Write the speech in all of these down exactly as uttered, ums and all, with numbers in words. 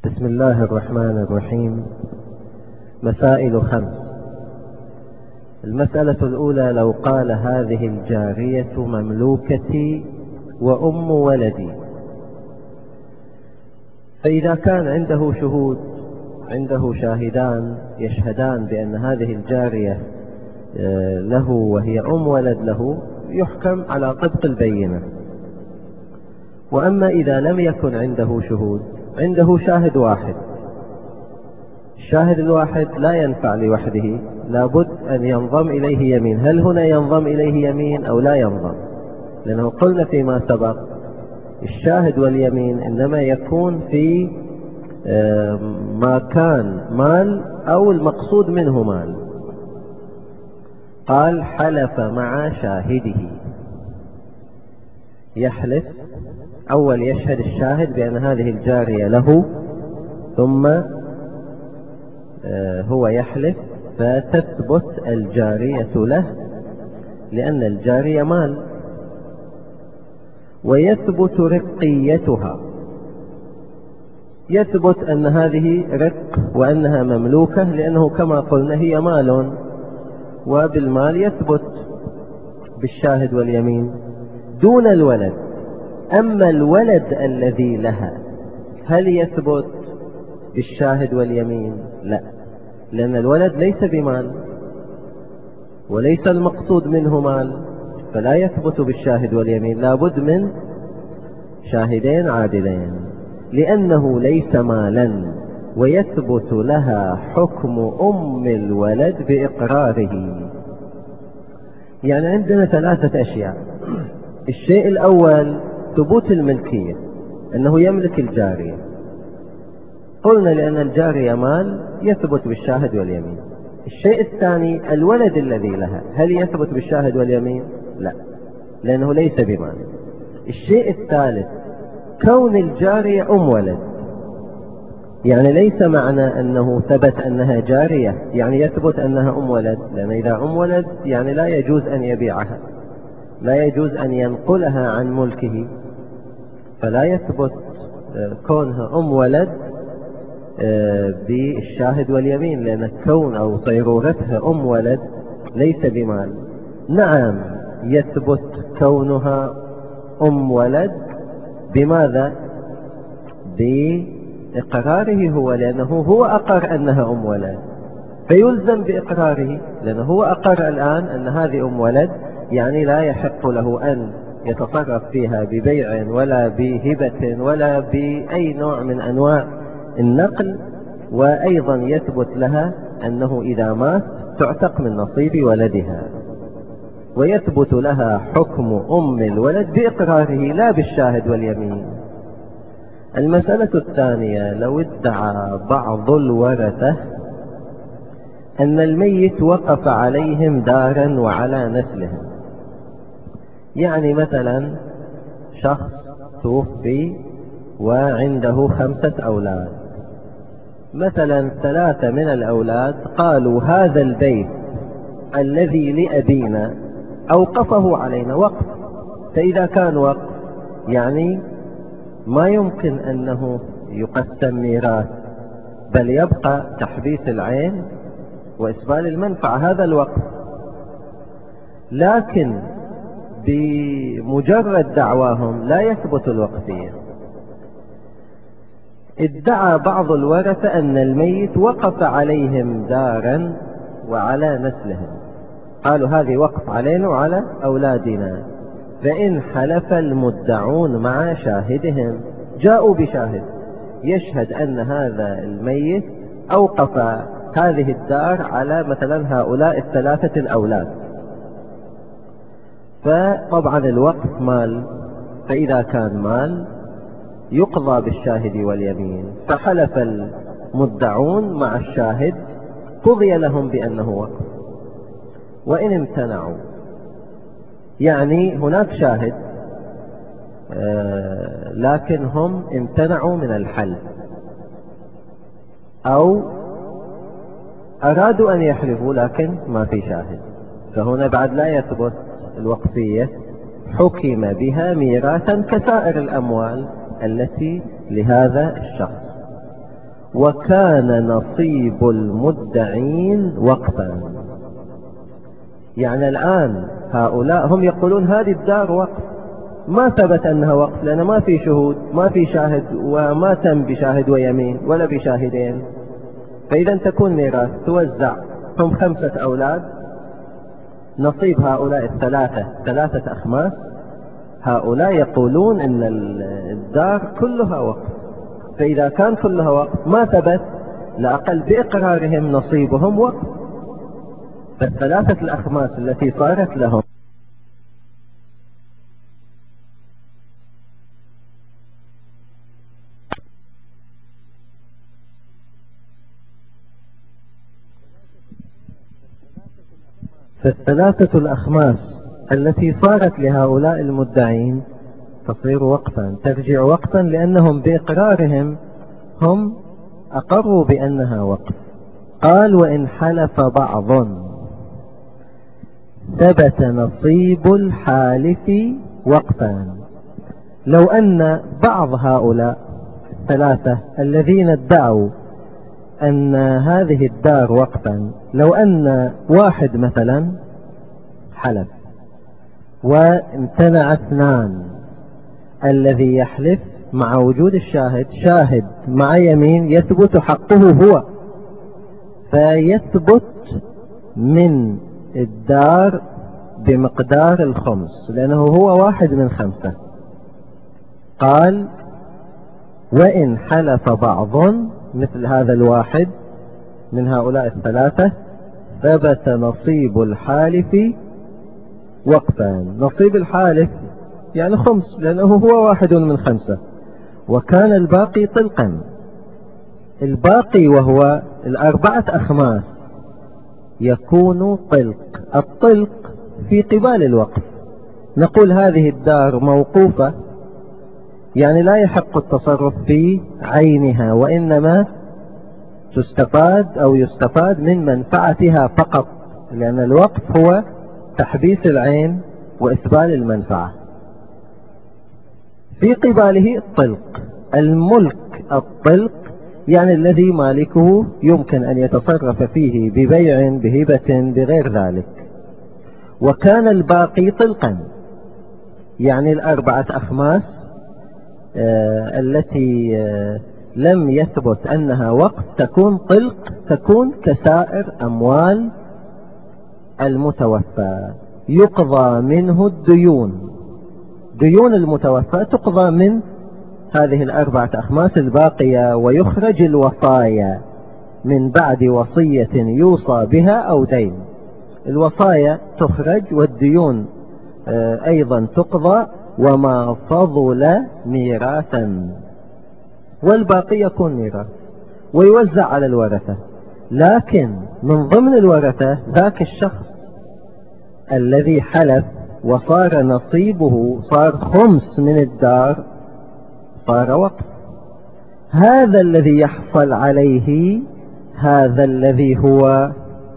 بسم الله الرحمن الرحيم. مسائل خمس. المسألة الأولى: لو قال هذه الجارية مملوكتي وأم ولدي، فإذا كان عنده شهود، عنده شاهدان يشهدان بأن هذه الجارية له وهي أم ولد له، يحكم على طبق البينة. وأما إذا لم يكن عنده شهود، عنده شاهد واحد، الشاهد الواحد لا ينفع لوحده، لابد أن ينضم إليه يمين. هل هنا ينضم إليه يمين أو لا ينضم؟ لأنه قلنا فيما سبق الشاهد واليمين إنما يكون في ما كان مال أو المقصود منه مال. قال: حلف مع شاهده، يحلف أول، يشهد الشاهد بأن هذه الجارية له، ثم هو يحلف فتثبت الجارية له، لأن الجارية مال، ويثبت رقيتها، يثبت أن هذه رق وأنها مملوكة، لأنه كما قلنا هي مال، وبالمال يثبت بالشاهد واليمين دون الولد. أما الولد الذي لها هل يثبت بالشاهد واليمين؟ لا، لأن الولد ليس بمال وليس المقصود منه مال، فلا يثبت بالشاهد واليمين، لابد من شاهدين عادلين، لأنه ليس مالا. ويثبت لها حكم أم الولد بإقراره. يعني عندنا ثلاثة أشياء. الشيء الأول ثبوت الملكية، أنه يملك الجارية، قلنا لأن الجارية مال يثبت بالشاهد واليمين. الشيء الثاني الولد الذي لها، هل يثبت بالشاهد واليمين؟ لا، لأنه ليس بمال. الشيء الثالث كون الجارية أم ولد، يعني ليس معنى أنه ثبت أنها جارية يعني يثبت أنها أم ولد، لأن إذا أم ولد يعني لا يجوز أن يبيعها، لا يجوز أن ينقلها عن ملكه، فلا يثبت كونها أم ولد بالشاهد واليمين، لأن كون أو صيرورتها أم ولد ليس بمال. نعم، يثبت كونها أم ولد بماذا؟ بإقراره هو، لأنه هو أقر أنها أم ولد، فيلزم بإقراره، لأنه هو أقر الآن أن هذه أم ولد، يعني لا يحق له أن يتصرف فيها ببيع ولا بهبة ولا بأي نوع من أنواع النقل. وأيضا يثبت لها أنه إذا مات تعتق من نصيب ولدها. ويثبت لها حكم أم الولد بإقراره لا بالشاهد واليمين. المسألة الثانية: لو ادعى بعض الورثة أن الميت وقف عليهم دارا وعلى نسلهم، يعني مثلا شخص توفي وعنده خمسة أولاد، مثلا ثلاثة من الأولاد قالوا هذا البيت الذي لأبينا أوقفه علينا وقف، فإذا كان وقف يعني ما يمكن أنه يقسم ميراث، بل يبقى تحبيس العين وإسبال المنفعة، هذا الوقف. لكن بمجرد دعواهم لا يثبت الوقفية. ادعى بعض الورثة أن الميت وقف عليهم دارا وعلى نسلهم، قالوا هذه وقف علينا وعلى أولادنا، فإن حلف المدعون مع شاهدهم، جاءوا بشاهد يشهد أن هذا الميت أوقف هذه الدار على مثلا هؤلاء الثلاثة الأولاد، فطبعا الوقف مال، فإذا كان مال يقضى بالشاهد واليمين، فحلف المدعون مع الشاهد قضي لهم بأنه وقف. وإن امتنعوا، يعني هناك شاهد آه لكن هم امتنعوا من الحلف، أو أرادوا أن يحلفوا لكن ما في شاهد، فهنا بعد لا يثبت الوقفية، حكم بها ميراثا كسائر الأموال التي لهذا الشخص. وكان نصيب المدعين وقفا. يعني الآن هؤلاء هم يقولون هذه الدار وقف، ما ثبت أنها وقف لأن ما في شهود، ما في شاهد، وما تم بشاهد ويمين ولا بشاهدين، فإذا تكون ميراث توزع. هم خمسة أولاد، نصيب هؤلاء الثلاثة ثلاثة أخماس. هؤلاء يقولون إن الدار كلها وقف، فإذا كان كلها وقف ما ثبت، لأقل بإقرارهم نصيبهم وقف. فالثلاثة الأخماس التي صارت لهم فالثلاثة الأخماس التي صارت لهؤلاء المدعين تصير وقفا، ترجع وقفا، لأنهم بإقرارهم هم أقروا بأنها وقف. قال وإن حلف بعض ثبت نصيب الحالف وقفا. لو أن بعض هؤلاء الثلاثة الذين ادعوا أن هذه الدار وقفا، لو أن واحد مثلا حلف وامتنع اثنان، الذي يحلف مع وجود الشاهد، شاهد مع يمين، يثبت حقه هو، فيثبت من الدار بمقدار الخمس، لأنه هو واحد من خمسة. قال وإن حلف بعض مثل هذا الواحد من هؤلاء الثلاثة ثبت نصيب الحالف وقفان. نصيب الحالف يعني خمس، لأنه هو واحد من خمسة، وكان الباقي طلقا. الباقي وهو الأربعة أخماس يكون طلق. الطلق في قبال الوقف، نقول هذه الدار موقوفة، يعني لا يحق التصرف في عينها، وإنما تستفاد أو يستفاد من منفعتها فقط، لأن الوقف هو تحبيس العين وإسبال المنفعة. في قباله الطلق. الملك الطلق يعني الذي مالكه يمكن أن يتصرف فيه ببيع، بهبة، بغير ذلك. وكان الباقي طلقا، يعني الأربعة أخماس آه التي آه لم يثبت أنها وقف تكون طلق، تكون كسائر أموال المتوفى، يقضى منه الديون. ديون المتوفى تقضى من هذه الأربعة أخماس الباقية، ويخرج الوصايا من بعد وصية يوصى بها أو دين. الوصايا تخرج والديون أيضا تقضى، وما فضل ميراثا، والباقي يكون ميراث ويوزع على الورثة. لكن من ضمن الورثة ذاك الشخص الذي حلف وصار نصيبه صار خمس من الدار، صار وقف. هذا الذي يحصل عليه هذا الذي هو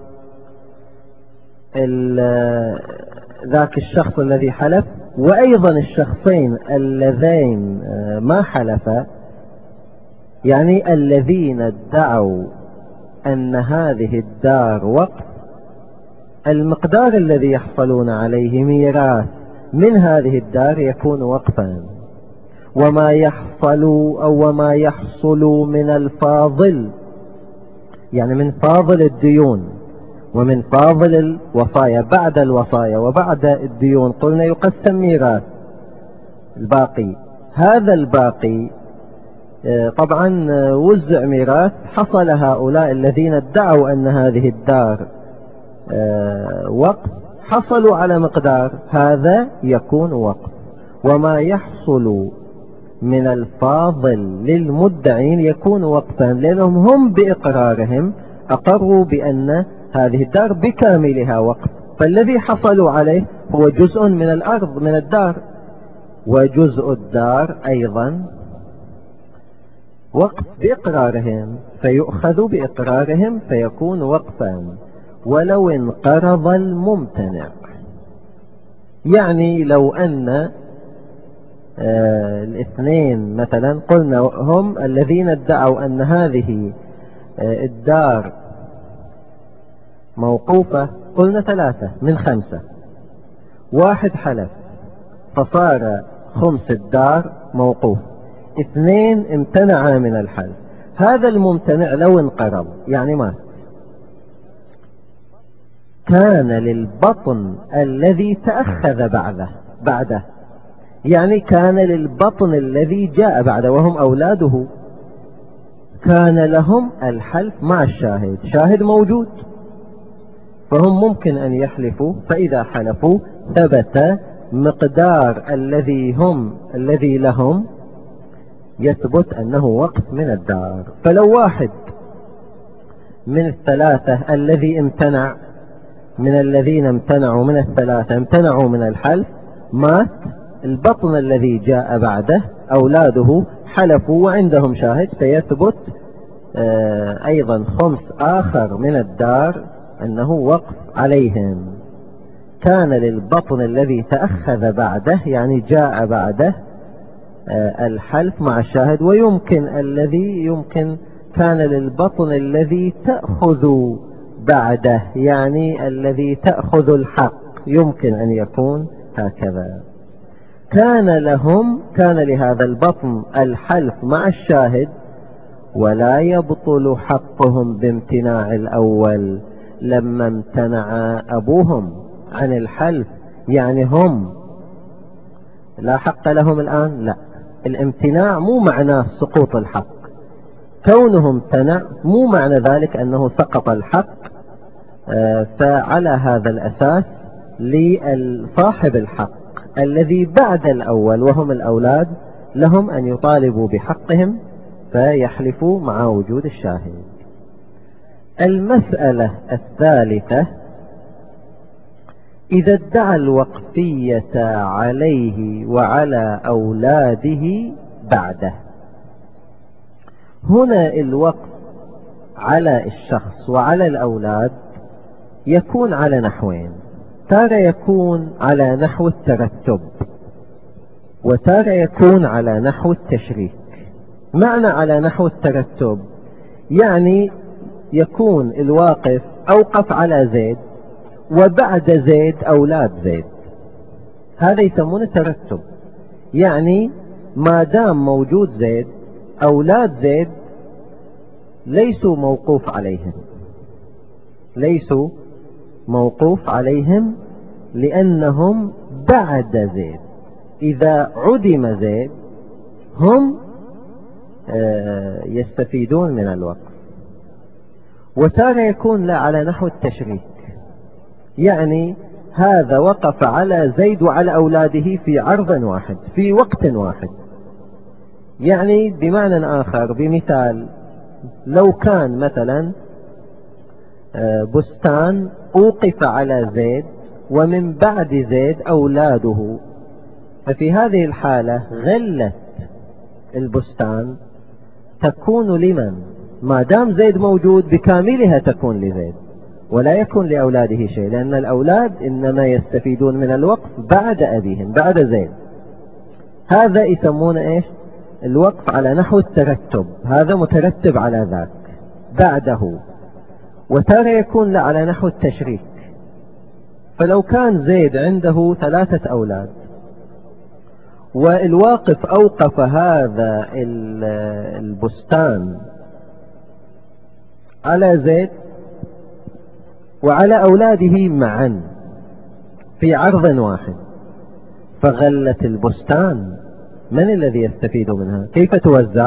ذاك الشخص الذي حلف، وأيضا الشخصين اللذين ما حلفا، يعني الذين ادعوا أن هذه الدار وقف، المقدار الذي يحصلون عليه ميراث من هذه الدار يكون وقفا. وما يحصل أو وما يحصل من الفاضل، يعني من فاضل الديون ومن فاضل الوصايا، بعد الوصايا وبعد الديون قلنا يقسم ميراث الباقي. هذا الباقي طبعا وزع ميراث، حصل هؤلاء الذين ادعوا أن هذه الدار وقف حصلوا على مقدار، هذا يكون وقف. وما يحصل من الفاضل للمدعين يكون وقفا، لأنهم هم بإقرارهم أقروا بأن هذه الدار بكاملها وقف، فالذي حصلوا عليه هو جزء من الأرض من الدار، وجزء الدار أيضا وقف بإقرارهم، فيؤخذ بإقرارهم فيكون وقفا. ولو انقرض الممتنع، يعني لو أن آه الاثنين مثلا قلنا هم الذين ادعوا أن هذه آه الدار موقوفة، قلنا ثلاثة من خمسة، واحد حلف فصار خمس الدار موقوف، اثنين امتنعا من الحلف. هذا الممتنع لو انقرض يعني مات، كان للبطن الذي تأخذ بعده بعده يعني كان للبطن الذي جاء بعده وهم أولاده، كان لهم الحلف مع الشاهد، شاهد موجود فهم ممكن أن يحلفوا، فإذا حلفوا ثبت مقدار الذي هم الذي لهم، يثبت أنه وقف من الدار. فلو واحد من الثلاثة الذي امتنع، من الذين امتنعوا من الثلاثة امتنعوا من الحلف، مات، البطن الذي جاء بعده أولاده حلفوا وعندهم شاهد، فيثبت آه أيضا خمس آخر من الدار أنه وقف عليهم. كان للبطن الذي تأخذ بعده يعني جاء بعده آه الحلف مع الشاهد. ويمكن الذي يمكن كان للبطن الذي تأخذ بعده يعني الذي تأخذ الحق، يمكن أن يكون هكذا. كان لهم كان لهذا البطن الحلف مع الشاهد، ولا يبطل حقهم بامتناع الأول. لما امتنع أبوهم عن الحلف يعني هم لا حق لهم الآن، لا، الامتناع مو معناه سقوط الحق، كونهم امتنع مو معنى ذلك أنه سقط الحق. فعلى هذا الأساس لصاحب الحق الذي بعد الأول وهم الأولاد لهم أن يطالبوا بحقهم فيحلفوا مع وجود الشاهد. المسألة الثالثة: إذا ادعى الوقفية عليه وعلى أولاده بعده. هنا الوقف على الشخص وعلى الأولاد يكون على نحوين: تارة يكون على نحو الترتب، وتارة يكون على نحو التشريك. معنى على نحو الترتب يعني يكون الواقف أوقف على زيد وبعد زيد أولاد زيد، هذا يسمونه ترتب. يعني ما دام موجود زيد أولاد زيد ليسوا موقوف عليهم، ليسوا موقوف عليهم لأنهم بعد زيد. إذا عدم زيد هم يستفيدون من الوقف. وتارة يكون لا على نحو التشريك، يعني هذا وقف على زيد وعلى أولاده في عرض واحد في وقت واحد. يعني بمعنى آخر، بمثال، لو كان مثلا بستان أوقف على زيد ومن بعد زيد أولاده، ففي هذه الحالة غلة البستان تكون لمن؟ ما دام زيد موجود بكاملها تكون لزيد ولا يكون لأولاده شيء، لأن الأولاد إنما يستفيدون من الوقف بعد أبيهم بعد زيد. هذا يسمونه إيش؟ الوقف على نحو الترتب، هذا مترتب على ذاك بعده. وتارة يكون لا على نحو التشريك، فلو كان زيد عنده ثلاثة أولاد والواقف أوقف هذا البستان على زيد وعلى أولاده معا في عرض واحد، فغلت البستان من الذي يستفيد منها؟ كيف توزع؟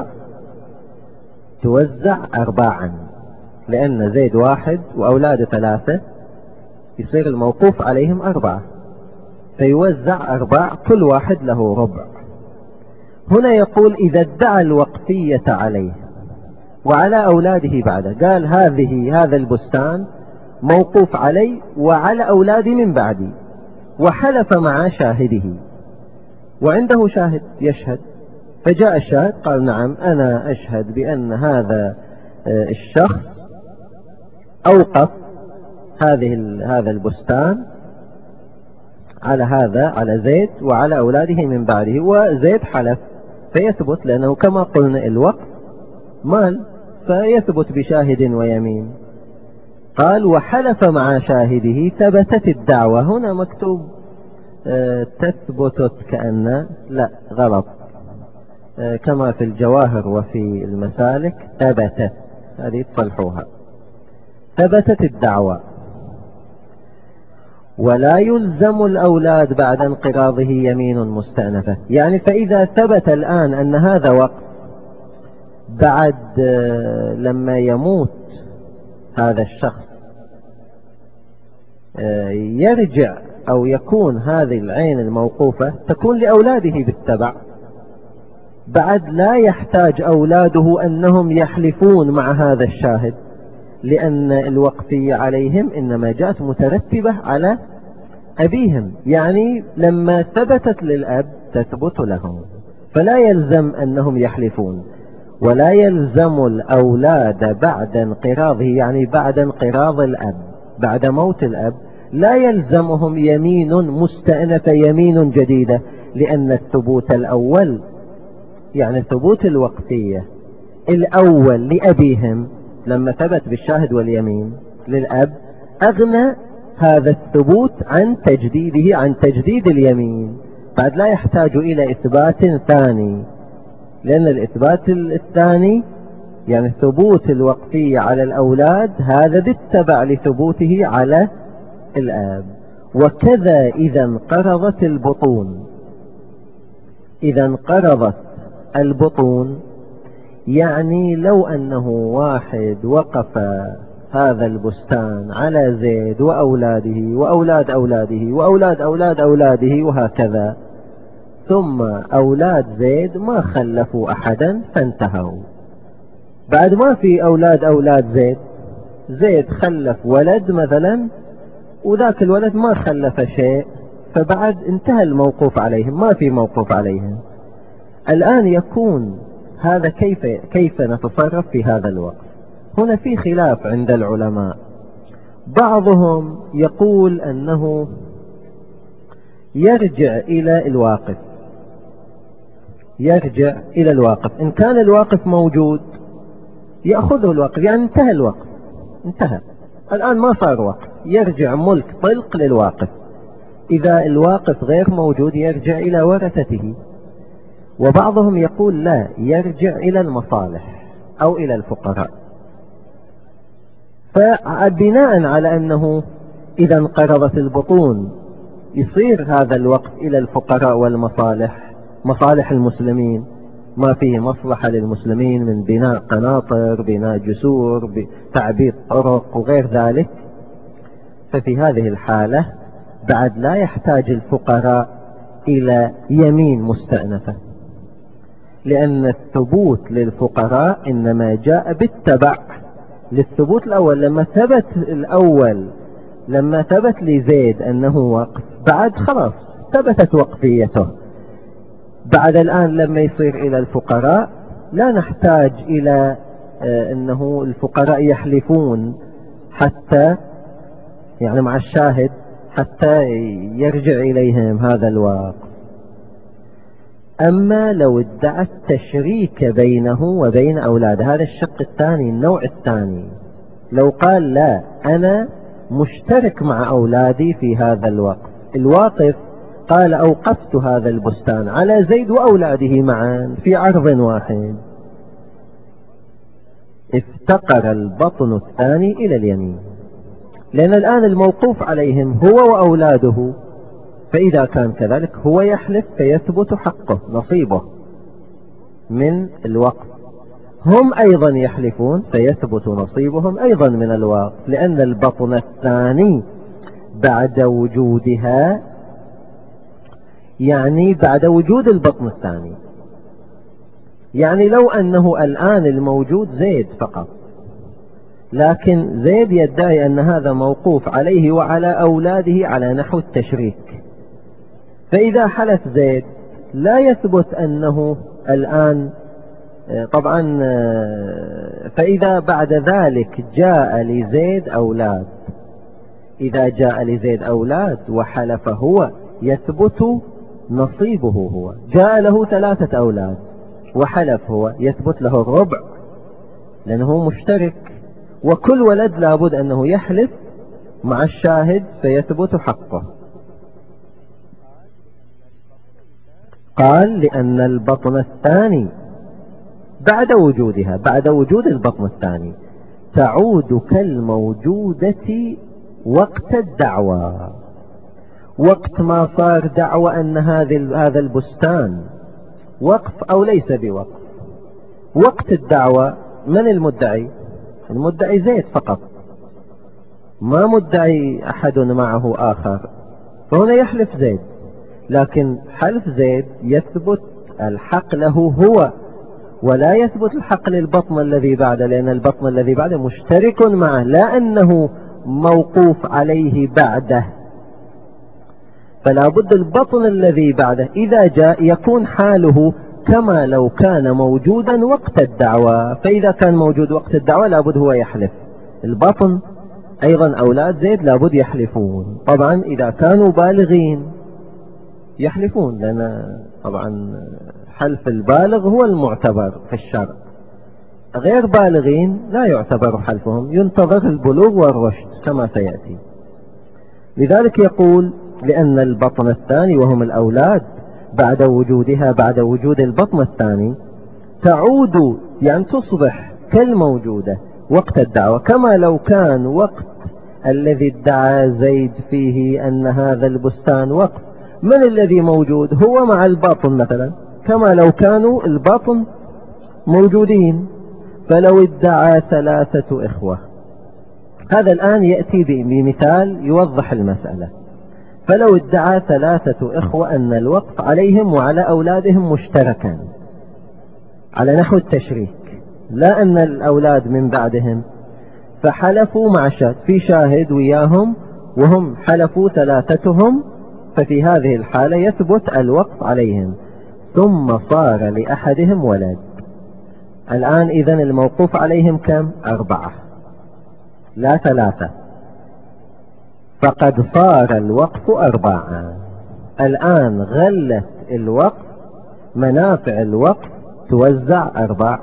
توزع أرباعا، لأن زيد واحد وأولاد ثلاثة يصير الموقوف عليهم أربعة، فيوزع أرباع كل واحد له ربع. هنا يقول إذا ادعى الوقفية عليه وعلى أولاده بعده، قال هذه هذا البستان موقوف علي وعلى أولادي من بعدي، وحلف مع شاهده وعنده شاهد يشهد، فجاء الشاهد قال نعم أنا أشهد بأن هذا الشخص أوقف هذه هذا البستان على هذا، على زيد وعلى أولاده من بعده، وزيد حلف فيثبت، لأنه كما قلنا الوقف مال فيثبت بشاهد ويمين. قال وحلف مع شاهده ثبتت الدعوة. هنا مكتوب آه تثبتت كأن، لا غلط، آه كما في الجواهر وفي المسالك ثبتت، هذه تصلحوها. ثبتت الدعوة. ولا يلزم الأولاد بعد انقراضه يمين مستأنفة، يعني فإذا ثبت الآن أن هذا وقف، بعد آه لما يموت هذا الشخص يرجع أو يكون هذه العين الموقوفة تكون لأولاده بالتبع، بعد لا يحتاج أولاده أنهم يحلفون مع هذا الشاهد، لأن الوقفية عليهم إنما جاءت مترتبة على أبيهم، يعني لما ثبتت للأب تثبت لهم، فلا يلزم أنهم يحلفون. ولا يلزم الأولاد بعد انقراضه، يعني بعد انقراض الأب، بعد موت الأب لا يلزمهم يمين مستأنفة، يمين جديدة، لأن الثبوت الأول، يعني ثبوت الوقفية الأول لأبيهم لما ثبت بالشاهد واليمين للأب، أغنى هذا الثبوت عن تجديده، عن تجديد اليمين، بعد لا يحتاج إلى إثبات ثاني، لأن الإثبات الثاني يعني ثبوت الوقفية على الأولاد هذا بالتبع لثبوته على الآب. وكذا إذا انقرضت البطون، إذا انقرضت البطون يعني لو أنه واحد وقف هذا البستان على زيد وأولاده وأولاد أولاده وأولاد أولاد أولاده وهكذا، ثم أولاد زيد ما خلفوا أحدا فانتهوا، بعد ما في أولاد أولاد زيد، زيد خلف ولد مثلا وذاك الولد ما خلف شيء، فبعد انتهى الموقوف عليهم، ما في موقوف عليهم. الآن يكون هذا كيف كيف نتصرف في هذا الوقت؟ هنا في خلاف عند العلماء. بعضهم يقول أنه يرجع إلى الواقف، يرجع إلى الواقف، إن كان الواقف موجود يأخذه الواقف، يعني انتهى الوقف، انتهى الآن ما صار وقف، يرجع ملك طلق للواقف. إذا الواقف غير موجود يرجع إلى ورثته. وبعضهم يقول لا، يرجع إلى المصالح أو إلى الفقراء. فبناء على أنه إذا انقرضت البطون يصير هذا الوقف إلى الفقراء والمصالح، مصالح المسلمين، ما فيه مصلحة للمسلمين من بناء قناطر، بناء جسور، تعبيد طرق وغير ذلك، ففي هذه الحالة بعد لا يحتاج الفقراء إلى يمين مستأنفة، لأن الثبوت للفقراء إنما جاء بالتبع للثبوت الأول. لما ثبت الأول، لما ثبت لزيد أنه وقف، بعد خلاص ثبتت وقفيته، بعد الآن لما يصير إلى الفقراء لا نحتاج إلى أنه الفقراء يحلفون حتى يعني مع الشاهد حتى يرجع إليهم هذا الوقف. أما لو ادعى التشريك بينه وبين أولاده، هذا الشق الثاني، النوع الثاني، لو قال لا أنا مشترك مع أولادي في هذا الوقف، الواقف قال أوقفت هذا البستان على زيد وأولاده معا في عرض واحد، افتقر البطن الثاني إلى اليمين، لأن الآن الموقوف عليهم هو وأولاده، فإذا كان كذلك هو يحلف فيثبت حقه، نصيبه من الوقف، هم أيضا يحلفون فيثبت نصيبهم أيضا من الوقف، لأن البطن الثاني بعد وجودها، يعني بعد وجود البطن الثاني، يعني لو أنه الآن الموجود زيد فقط، لكن زيد يدعي أن هذا موقوف عليه وعلى أولاده على نحو التشريك، فإذا حلف زيد لا يثبت أنه الآن طبعا، فإذا بعد ذلك جاء لزيد أولاد، إذا جاء لزيد أولاد وحلف هو يثبت نصيبه هو. جاء له ثلاثة أولاد وحلف هو، يثبت له الربع لأنه مشترك، وكل ولد لابد أنه يحلف مع الشاهد فيثبت حقه. قال لأن البطن الثاني بعد وجودها، بعد وجود البطن الثاني، تعود كالموجودة وقت الدعوى. وقت ما صار دعوى أن هذا البستان وقف أو ليس بوقف، وقت الدعوى من المدعي؟ المدعي زيد فقط، ما مدعي أحد معه آخر، فهنا يحلف زيد، لكن حلف زيد يثبت الحق له هو، ولا يثبت الحق للبطن الذي بعده، لأن البطن الذي بعده مشترك معه، لا أنه موقوف عليه بعده. فلا بد البطن الذي بعده إذا جاء يكون حاله كما لو كان موجودا وقت الدعوة، فإذا كان موجود وقت الدعوة لابد هو يحلف. البطن أيضا أولاد زيد لابد يحلفون، طبعا إذا كانوا بالغين يحلفون، لأن طبعا حلف البالغ هو المعتبر في الشرع، غير بالغين لا يعتبر حلفهم، ينتظر البلوغ والرشد كما سيأتي. لذلك يقول لأن البطن الثاني وهم الأولاد بعد وجودها، بعد وجود البطن الثاني، تعود يعني تصبح كالموجودة وقت الدعوة، كما لو كان وقت الذي ادعى زيد فيه أن هذا البستان وقف، من الذي موجود؟ هو مع الباطن مثلا، كما لو كانوا الباطن موجودين. فلو ادعى ثلاثة إخوة، هذا الآن يأتي بمثال يوضح المسألة. فلو ادعى ثلاثة إخوة أن الوقف عليهم وعلى أولادهم مشتركا على نحو التشريك، لا أن الأولاد من بعدهم، فحلفوا مع شاهد، في شاهد وياهم وهم حلفوا ثلاثتهم، ففي هذه الحالة يثبت الوقف عليهم. ثم صار لأحدهم ولد، الآن إذن الموقوف عليهم كم؟ أربعة لا ثلاثة، فقد صار الوقف أربعة. الآن غلت الوقف، منافع الوقف توزع أربع،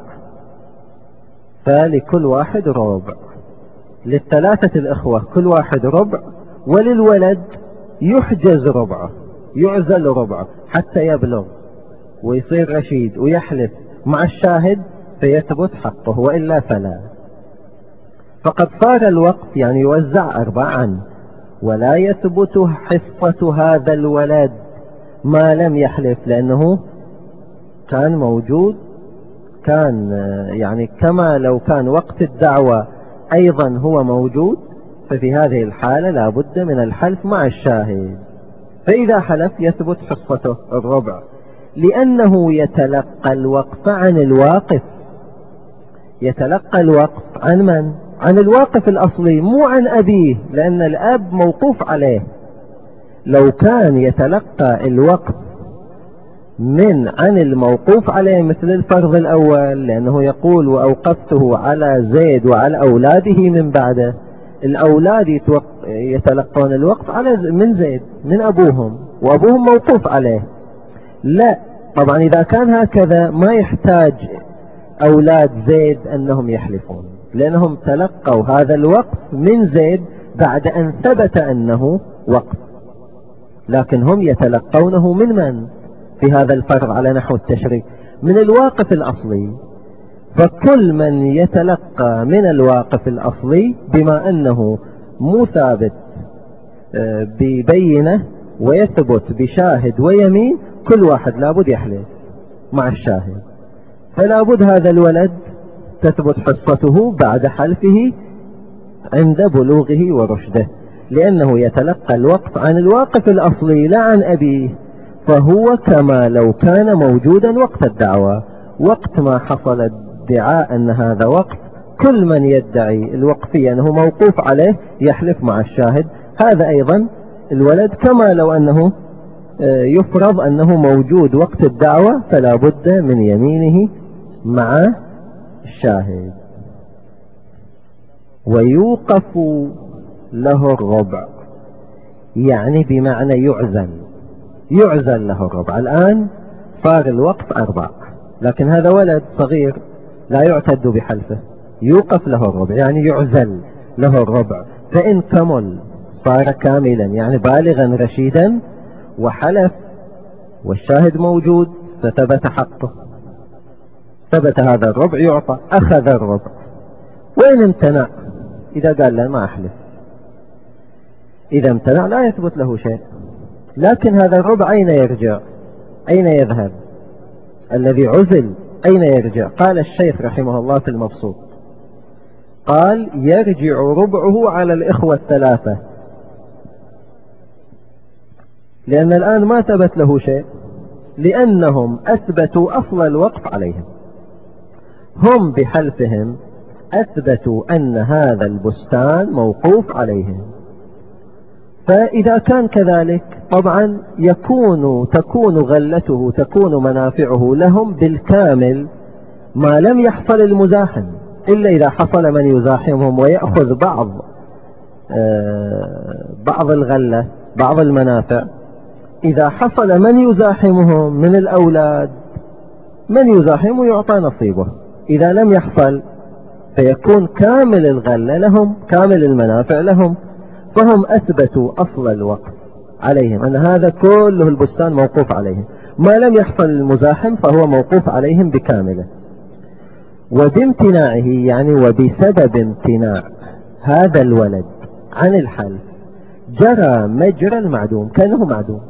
فلكل واحد ربع، للثلاثة الإخوة كل واحد ربع، وللولد يحجز ربعه، يعزل ربعه حتى يبلغ ويصير رشيد ويحلف مع الشاهد فيثبت حقه، وإلا فلا. فقد صار الوقف يعني يوزع أربعا، ولا يثبت حصة هذا الولد ما لم يحلف، لأنه كان موجود، كان يعني كما لو كان وقت الدعوة أيضا هو موجود، ففي هذه الحالة لا بد من الحلف مع الشاهد، فإذا حلف يثبت حصته الربع، لأنه يتلقى الوقف عن الواقف. يتلقى الوقف عن من؟ عن الواقف الأصلي، مو عن أبيه، لأن الأب موقوف عليه. لو كان يتلقى الوقف من عن الموقوف عليه مثل الفرض الأول، لأنه يقول وأوقفته على زيد وعلى أولاده من بعده، الأولاد يتلقون الوقف على من زيد من أبوهم، وأبوهم موقوف عليه. لا، طبعا إذا كان هكذا ما يحتاج أولاد زيد أنهم يحلفون، لأنهم تلقوا هذا الوقف من زيد بعد أن ثبت أنه وقف، لكن هم يتلقونه من من في هذا الفرض على نحو التشريك؟ من الواقف الأصلي. فكل من يتلقى من الواقف الأصلي بما أنه مو ثابت ببينة ويثبت بشاهد ويمين، كل واحد لابد يحلف مع الشاهد، فلا بد هذا الولد تثبت حصته بعد حلفه عند بلوغه ورشده، لأنه يتلقى الوقف عن الواقف الأصلي لا عن أبيه، فهو كما لو كان موجودا وقت الدعوة. وقت ما حصل ادعاء أن هذا وقف، كل من يدعي الوقفية أنه موقوف عليه يحلف مع الشاهد. هذا أيضا الولد كما لو أنه يفرض أنه موجود وقت الدعوة، فلا بد من يمينه مع الشاهد. ويوقف له الربع، يعني بمعنى يعزل، يعزل له الربع. الآن صار الوقف أربع، لكن هذا ولد صغير لا يعتد بحلفه، يوقف له الربع يعني يعزل له الربع. فإن كمل صار كاملا يعني بالغا رشيدا وحلف والشاهد موجود فثبت حقه، ثبت هذا الربع يعطى، أخذ الربع. وإن امتنع، إذا قال لا ما أحلف، إذا امتنع لا يثبت له شيء. لكن هذا الربع أين يرجع؟ أين يذهب؟ الذي عزل أين يرجع؟ قال الشيخ رحمه الله في المبسوط، قال يرجع ربعه على الإخوة الثلاثة، لأن الآن ما ثبت له شيء، لأنهم أثبتوا أصل الوقف عليهم. هم بحلفهم أثبتوا أن هذا البستان موقوف عليهم. فإذا كان كذلك طبعا يكون تكون غلته تكون منافعه لهم بالكامل ما لم يحصل المزاحم، إلا إذا حصل من يزاحمهم ويأخذ بعض آه بعض الغلة بعض المنافع. إذا حصل من يزاحمهم من الأولاد، من يزاحمه يعطى نصيبه. إذا لم يحصل فيكون كامل الغلة لهم، كامل المنافع لهم. فهم أثبتوا أصل الوقف عليهم، أن هذا كله البستان موقوف عليهم، ما لم يحصل المزاحم فهو موقوف عليهم بكامله. وبامتناعه يعني وبسبب امتناع هذا الولد عن الحلف جرى مجرى المعدوم، كأنه معدوم،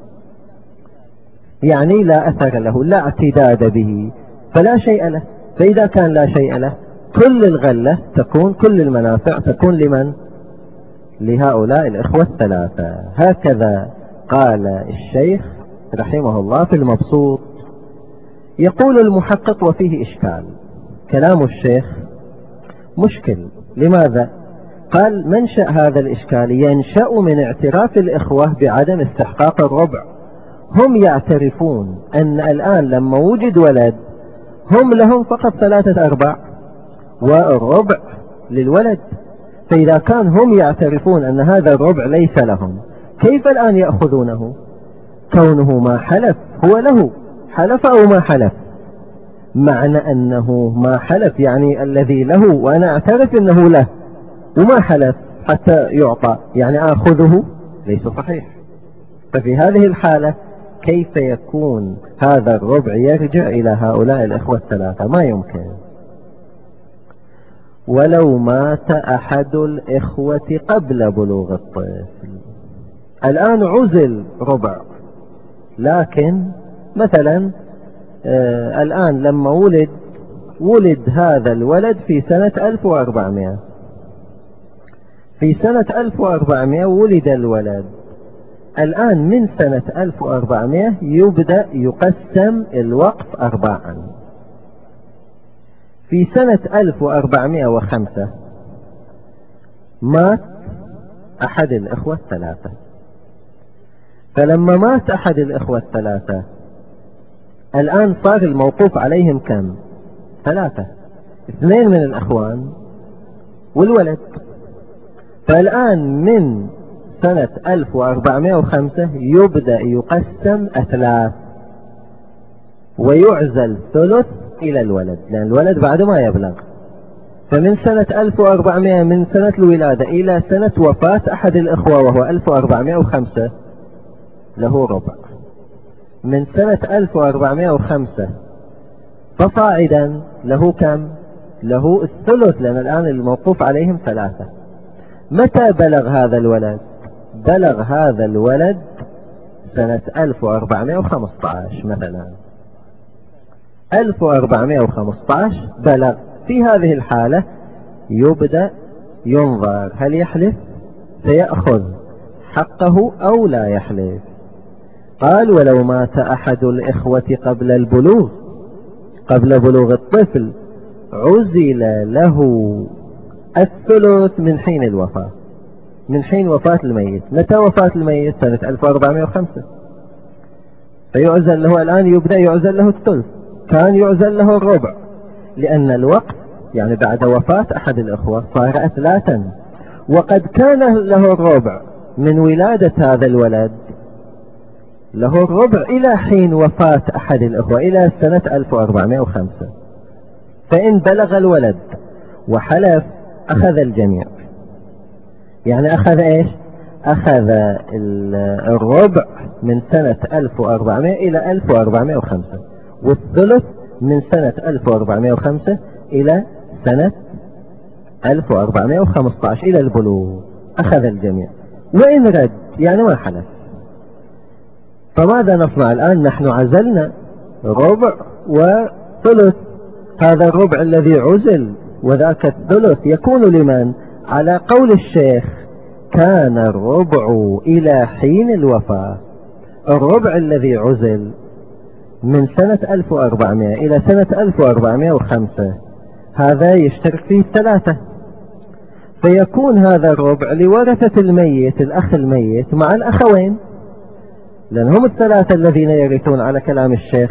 يعني لا أثر له، لا اعتداد به، فلا شيء له. فإذا كان لا شيء له كل الغلة تكون، كل المنافع تكون لمن؟ لهؤلاء الإخوة الثلاثة. هكذا قال الشيخ رحمه الله في المبسوط. يقول المحقق وفيه إشكال، كلام الشيخ مشكل. لماذا؟ قال منشأ هذا الإشكال ينشأ من اعتراف الإخوة بعدم استحقاق الربع. هم يعترفون أن الآن لما وجد ولد هم لهم فقط ثلاثة أرباع والربع للولد. فإذا كان هم يعترفون أن هذا الربع ليس لهم، كيف الآن يأخذونه؟ كونه ما حلف هو له، حلف أو ما حلف. معنى أنه ما حلف يعني الذي له وأنا أعترف أنه له، وما حلف حتى يعطى يعني آخذه، ليس صحيح. ففي هذه الحالة كيف يكون هذا الربع يرجع إلى هؤلاء الإخوة الثلاثة؟ ما يمكن. ولو مات أحد الإخوة قبل بلوغ الطفل، الآن عزل ربع، لكن مثلا آه الآن لما ولد ولد هذا الولد في سنة ألف وأربعمائة، في سنة ألف وأربعمائة ولد الولد. الآن من سنة ألف وأربعمائة يبدأ يقسم الوقف أرباعا. في سنة ألف وأربعمائة وخمسة مات أحد الإخوة الثلاثة، فلما مات أحد الإخوة الثلاثة الآن صار الموقوف عليهم كم؟ ثلاثة، اثنين من الأخوان والولد. فالآن من سنة ألف وأربعمائة وخمسة يبدأ يقسم أثلاث ويعزل ثلث إلى الولد، لأن الولد بعد ما يبلغ. فمن سنة ألف وأربعمائة من سنة الولادة إلى سنة وفاة أحد الإخوة وهو ألف وأربعمائة وخمسة له ربع. من سنة ألف وأربعمائة وخمسة فصاعدا له كم؟ له الثلث، لأن الآن الموقوف عليهم ثلاثة. متى بلغ هذا الولد؟ بلغ هذا الولد سنة ألف وأربعمائة وخمسة عشر مثلا، ألف وأربعمائة وخمسة عشر بلغ. في هذه الحالة يبدأ ينظر هل يحلف فيأخذ حقه أو لا يحلف. قال ولو مات أحد الإخوة قبل البلوغ، قبل بلوغ الطفل، عزل له الثلث من حين الوفاة، من حين وفاة الميت. متى وفاة الميت؟ سنة ألف وأربعمائة وخمسة، فيعزل له الآن، يبدأ يعزل له الثلث. كان يعزل له الربع، لأن الوقف يعني بعد وفاة أحد الأخوة صار أثلاثا، وقد كان له الربع من ولادة هذا الولد له الربع إلى حين وفاة أحد الأخوة إلى سنة ألف وأربعمائة وخمسة. فإن بلغ الولد وحلف أخذ الجميع. يعني أخذ إيش؟ أخذ الربع من سنة ألف وأربعمائة إلى ألف وأربعمائة وخمسة، والثلث من سنة ألف وأربعمائة وخمسة إلى سنة ألف وأربعمائة وخمسة عشر إلى البلوغ، أخذ الجميع. وإن رد يعني ما حلف، فماذا نصنع الآن؟ نحن عزلنا ربع وثلث. هذا الربع الذي عزل وذاك الثلث يكون لمن؟ على قول الشيخ كان الربع إلى حين الوفاة. الربع الذي عزل من سنة ألف وأربعمائة إلى سنة ألف وأربعمائة وخمسة هذا يشترك فيه ثلاثة، فيكون هذا الربع لورثة الميت الأخ الميت مع الأخوين، لأن هم الثلاثة الذين يرثون على كلام الشيخ.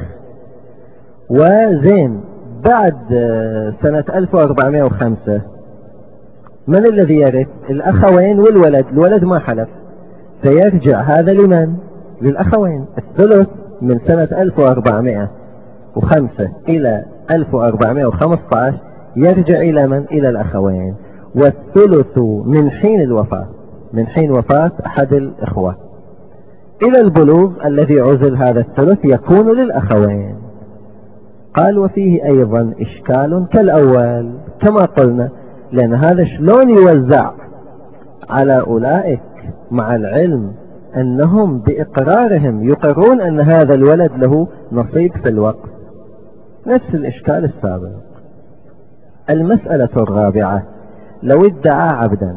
وزين بعد سنة ألف وأربعمائة وخمسة من الذي يرث؟ الأخوين والولد. الولد ما حلف، فيرجع هذا لمن؟ للأخوين. الثلث من سنة ألف وأربعمائة وخمسة إلى ألف وأربعمائة وخمسة عشر يرجع إلى من؟ إلى الأخوين. والثلث من حين الوفاة، من حين وفاة أحد الإخوة إلى البلوغ الذي عزل هذا الثلث يكون للأخوين. قال وفيه أيضا إشكال كالأول كما قلنا، لأن هذا شلون يوزع على أولئك مع العلم أنهم بإقرارهم يقرون أن هذا الولد له نصيب في الوقف، نفس الإشكال السابق. المسألة الرابعة لو ادعى عبدا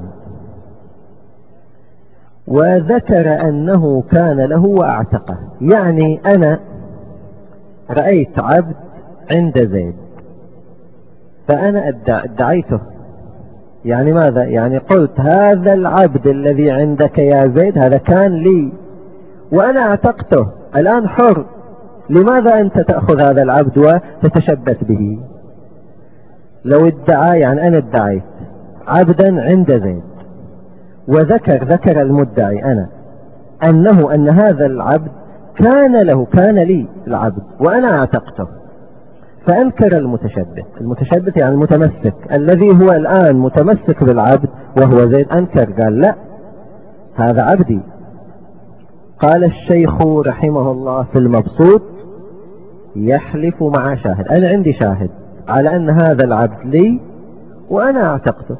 وذكر أنه كان له واعتقه، يعني أنا رأيت عبد عند زيد فأنا ادعيته، يعني ماذا؟ يعني قلت هذا العبد الذي عندك يا زيد هذا كان لي وأنا اعتقته، الآن حر، لماذا أنت تأخذ هذا العبد وتتشبث به؟ لو ادعى، يعني أنا ادعيت عبدا عند زيد وذكر ذكر المدعي أنا أنه أن هذا العبد كان له، كان لي العبد وأنا اعتقته، فأنكر المتشبث. المتشبث يعني المتمسك الذي هو الآن متمسك بالعبد وهو زيد، أنكر قال لا هذا عبدي. قال الشيخ رحمه الله في المبسوط يحلف مع شاهد، أنا عندي شاهد على أن هذا العبد لي وأنا اعتقته.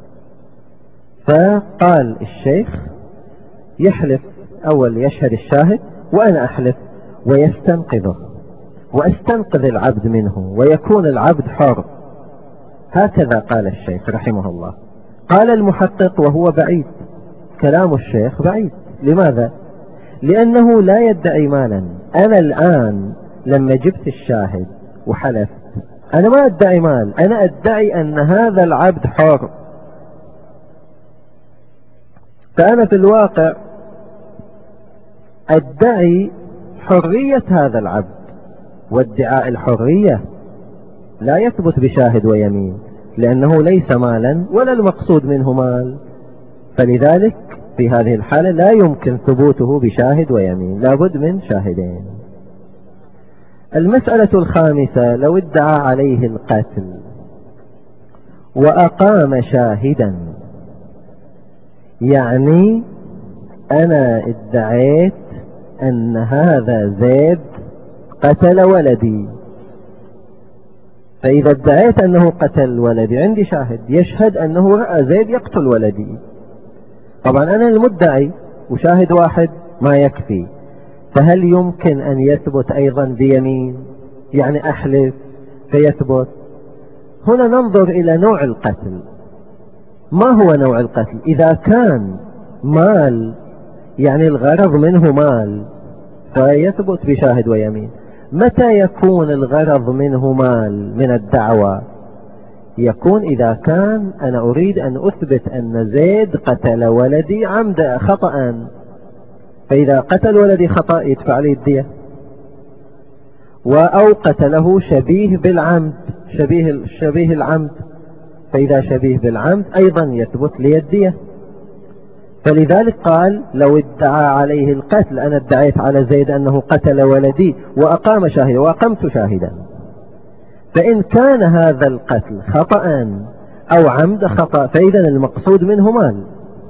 فقال الشيخ يحلف، أول يشهد الشاهد وأنا أحلف ويستنقذه، وأستنقذ العبد منه ويكون العبد حر. هكذا قال الشيخ رحمه الله. قال المحقق وهو بعيد، كلام الشيخ بعيد. لماذا؟ لأنه لا يدعي مالا. أنا الآن لما جبت الشاهد وحلفت أنا ما أدعي مال، أنا أدعي أن هذا العبد حر. فأنا في الواقع أدعي حرية هذا العبد، وادعاء الحرية لا يثبت بشاهد ويمين لأنه ليس مالا ولا المقصود منه مال، فلذلك في هذه الحالة لا يمكن ثبوته بشاهد ويمين، لابد من شاهدين. المسألة الخامسة لو ادعى عليه القتل وأقام شاهدا، يعني أنا ادعيت أن هذا زيد قتل ولدي، فإذا ادعيت أنه قتل ولدي عندي شاهد يشهد أنه رأى زيد يقتل ولدي، طبعا أنا المدعي وشاهد واحد ما يكفي، فهل يمكن أن يثبت أيضا بيمين؟ يعني أحلف فيثبت. هنا ننظر إلى نوع القتل. ما هو نوع القتل؟ إذا كان مال يعني الغرض منه مال فيثبت بشاهد ويمين. متى يكون الغرض منه مال من الدعوة؟ يكون إذا كان أنا أريد أن أثبت أن زيد قتل ولدي عمد خطأ، فإذا قتل ولدي خطأ يدفع لي الدية، أو قتله شبيه بالعمد، شبيه, شبيه العمد، فإذا شبيه بالعمد أيضا يثبت لي الدية. فلذلك قال لو ادعى عليه القتل، أنا ادعيت على زيد أنه قتل ولدي وأقام شاهدا وأقمت شاهدا، فإن كان هذا القتل خطأ أو عمد خطأ فإذا المقصود منه مال.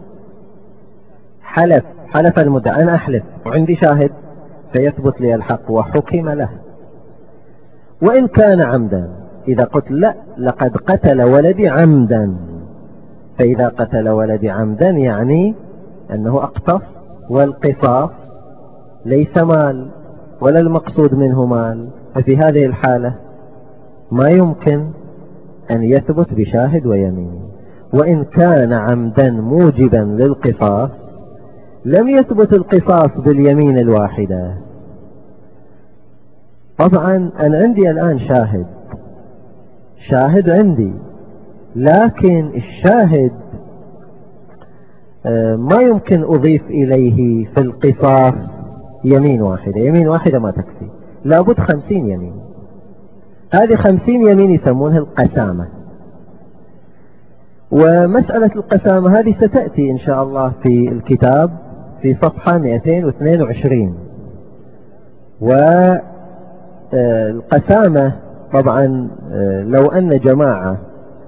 حلف حلف المدعي أنا أحلف وعندي شاهد فيثبت لي الحق وحكم له. وإن كان عمدا، إذا قلت لا لقد قتل ولدي عمدا، فإذا قتل ولدي عمدا يعني أنه أقتص، والقصاص ليس مال ولا المقصود منه مال، ففي هذه الحالة ما يمكن أن يثبت بشاهد ويمين. وإن كان عمدا موجبا للقصاص لم يثبت القصاص باليمين الواحدة. طبعا أنا عندي الآن شاهد شاهد عندي، لكن الشاهد ما يمكن أضيف إليه في القصاص يمين واحدة، يمين واحدة ما تكفي، لابد خمسين يمين. هذه خمسين يمين يسمونها القسامة. ومسألة القسامة هذه ستأتي إن شاء الله في الكتاب في صفحة مئتين واثنين وعشرين. والقسامة طبعا لو أن جماعة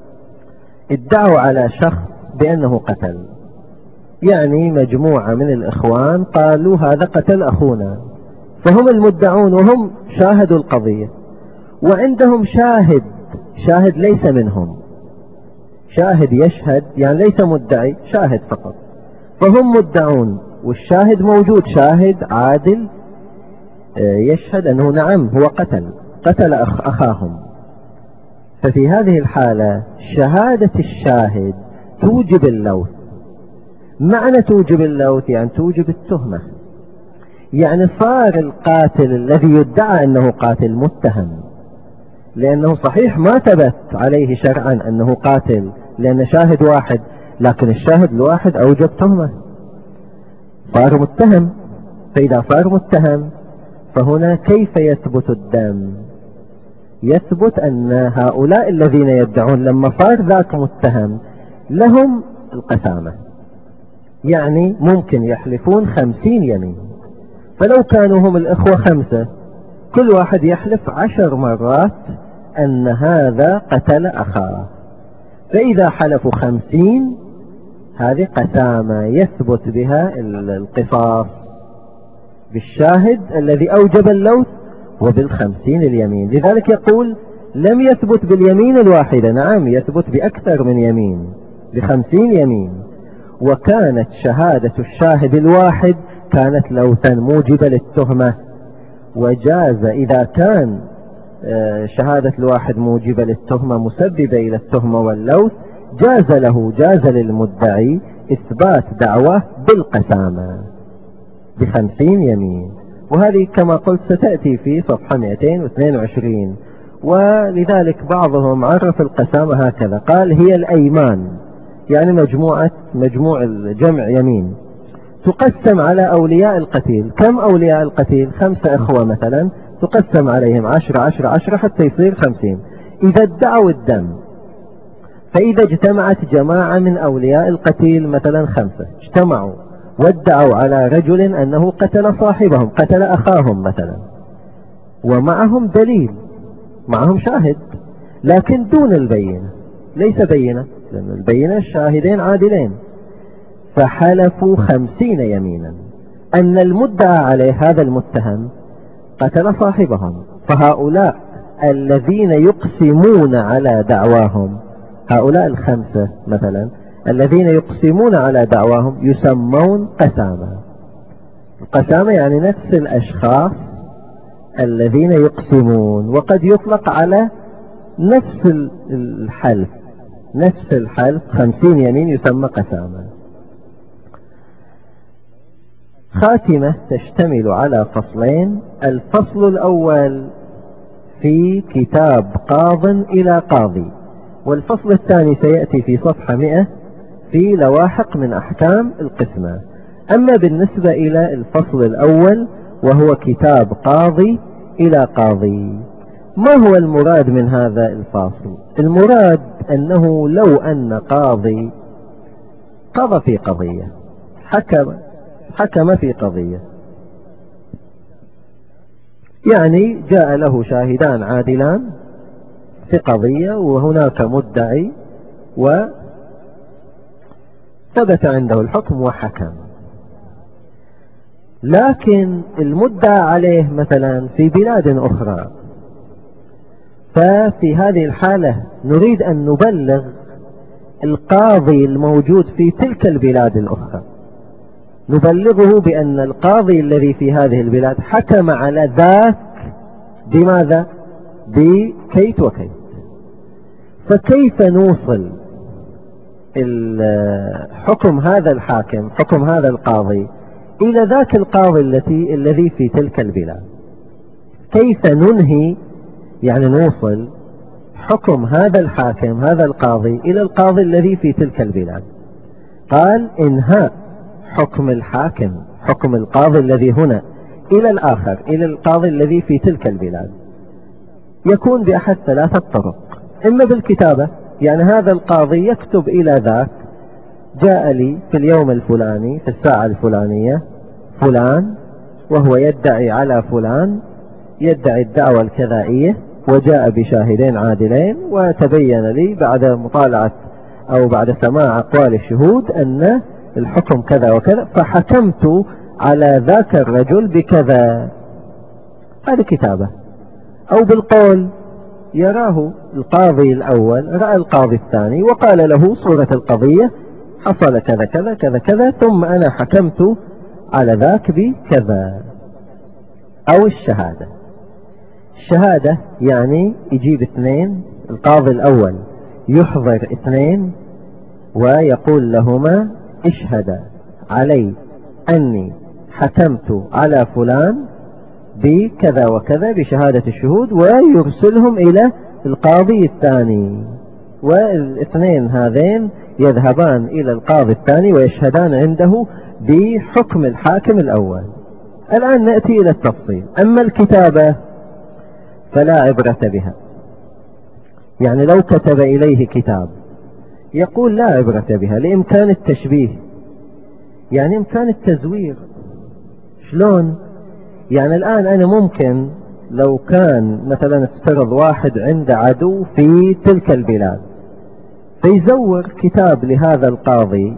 ادعوا على شخص بأنه قتل، يعني مجموعة من الإخوان قالوا هذا قتل أخونا، فهم المدعون وهم شاهدوا القضية، وعندهم شاهد شاهد ليس منهم، شاهد يشهد يعني ليس مدعي، شاهد فقط، فهم مدعون والشاهد موجود، شاهد عادل يشهد أنه نعم هو قتل قتل أخ أخاهم. ففي هذه الحالة شهادة الشاهد توجب اللوث. معنى توجب اللوث يعني توجب التهمة، يعني صار القاتل الذي يدعى أنه قاتل متهم، لأنه صحيح ما ثبت عليه شرعا أنه قاتل لأن شاهد واحد، لكن الشاهد الواحد أوجب تهمة، صار متهم. فإذا صار متهم فهنا كيف يثبت الدم؟ يثبت أن هؤلاء الذين يدعون لما صار ذاك متهم لهم القسامة، يعني ممكن يحلفون خمسين يمين. فلو كانوا هم الإخوة خمسة كل واحد يحلف عشر مرات أن هذا قتل أخاه، فإذا حلفوا خمسين هذه قسامة يثبت بها القصاص بالشاهد الذي أوجب اللوث وبالخمسين اليمين. لذلك يقول لم يثبت باليمين الواحدة، نعم يثبت بأكثر من يمين، بخمسين يمين. وكانت شهادة الشاهد الواحد كانت لوثا موجبة للتهمة، وجاز إذا كان شهادة الواحد موجبة للتهمة مسببة إلى التهمة واللوث، جاز له جاز للمدعي إثبات دعوة بالقسامة بخمسين يمين. وهذه كما قلت ستأتي في صفحة مئتين واثنين وعشرين. ولذلك بعضهم عرف القسامة هكذا، قال هي الأيمان، يعني مجموعة مجموع الجمع يمين تقسم على أولياء القتيل. كم أولياء القتيل؟ خمسة إخوة مثلا، تقسم عليهم عشرة عشرة عشرة حتى يصير خمسين. إذا ادعوا الدم، فإذا اجتمعت جماعة من أولياء القتيل مثلا خمسة اجتمعوا وادعوا على رجل أنه قتل صاحبهم قتل أخاهم مثلا، ومعهم دليل معهم شاهد لكن دون البينة، ليس بينة لأن البينة الشاهدين عادلين، فحلفوا خمسين يمينا أن المدعى عليه هذا المتهم قتل صاحبهم. فهؤلاء الذين يقسمون على دعواهم، هؤلاء الخمسة مثلا الذين يقسمون على دعواهم يسمون قسامة. القسامة يعني نفس الأشخاص الذين يقسمون، وقد يطلق على نفس الحلف، نفس الحلف خمسين يمين يسمى قسامة. خاتمة تشتمل على فصلين. الفصل الأول في كتاب قاض إلى قاضي، والفصل الثاني سيأتي في صفحة مئة في لواحق من أحكام القسمة. أما بالنسبة إلى الفصل الأول وهو كتاب قاضي إلى قاضي، ما هو المراد من هذا الفاصل؟ المراد أنه لو أن قاضي قضى في قضية حكم حكم في قضية، يعني جاء له شاهدان عادلان في قضية وهناك مدعي وثبت عنده الحكم وحكم، لكن المدعى عليه مثلا في بلاد أخرى، ففي هذه الحالة نريد أن نبلغ القاضي الموجود في تلك البلاد الأخرى، نبلغه بأن القاضي الذي في هذه البلاد حكم على ذاك بماذا؟ بكيت وكيت. فكيف نوصل حكم هذا الحاكم، حكم هذا القاضي إلى ذاك القاضي التي الذي في تلك البلاد؟ كيف ننهي، يعني نوصل حكم هذا الحاكم هذا القاضي إلى القاضي الذي في تلك البلاد؟ قال إنهاء حكم الحاكم حكم القاضي الذي هنا إلى الآخر، إلى القاضي الذي في تلك البلاد، يكون بأحد ثلاثة طرق. إما بالكتابة، يعني هذا القاضي يكتب إلى ذاك: جاء لي في اليوم الفلاني في الساعة الفلانية فلان وهو يدعي على فلان، يدعي الدعوة الكذائية، وجاء بشاهدين عادلين، وتبين لي بعد مطالعة أو بعد سماع أقوال الشهود أن الحكم كذا وكذا، فحكمت على ذاك الرجل بكذا. هذه كتابة. أو بالقول، يراه القاضي الأول رأى القاضي الثاني وقال له صورة القضية: حصل كذا كذا كذا كذا، ثم أنا حكمت على ذاك بكذا. أو الشهادة. الشهادة يعني يجيب اثنين، القاضي الأول يحضر اثنين ويقول لهما: اشهد علي أني حكمت على فلان بكذا وكذا بشهادة الشهود، ويرسلهم إلى القاضي الثاني، والاثنين هذين يذهبان إلى القاضي الثاني ويشهدان عنده بحكم الحاكم الأول. الآن نأتي إلى التفصيل. أما الكتابة فلا عبرة بها، يعني لو كتب إليه كتاب يقول لا عبرة بها لإمكان التشبيه، يعني إمكان التزوير. شلون؟ يعني الآن أنا ممكن لو كان مثلا افترض واحد عنده عدو في تلك البلاد، فيزور كتاب لهذا القاضي،